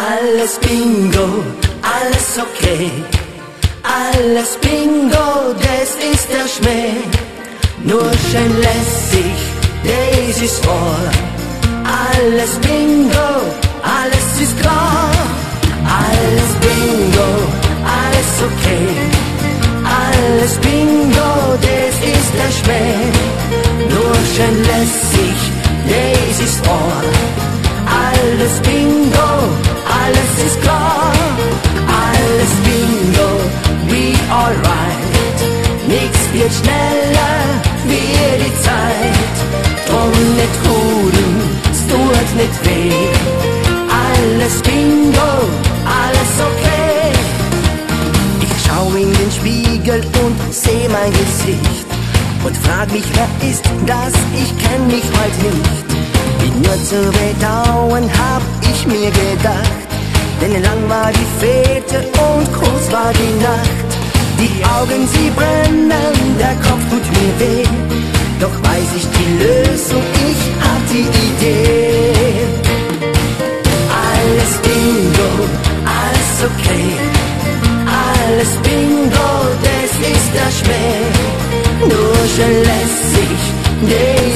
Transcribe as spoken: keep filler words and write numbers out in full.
Alles Bingo, alles okay. Alles Bingo, das ist der Schmäh. Nur schön lässig, das ist wahr. Alles Bingo, alles ist klar. Alles Bingo, alles okay. Alles Bingo, das ist der Schmäh. Nur schön lässig, das ist wahr. Alles Bingo, alles ist klar. Alles Bingo, we alright. Nix wird schneller wie die Zeit. Drum nicht huren, es tut nicht weh. Alles Bingo, alles okay. Ich schau in den Spiegel und seh mein Gesicht und frag mich, wer ist das? Ich kenn mich heute nicht. Wie nur zu bedauern hab ich mir gedacht, denn lang war die Fete und kurz war die Nacht. Die Augen, sie brennen, der Kopf tut mir weh, doch weiß ich die Lösung, ich hab die Idee. Alles Bingo, alles okay. Alles Bingo, das ist der Schmäh. Nur schön lässig,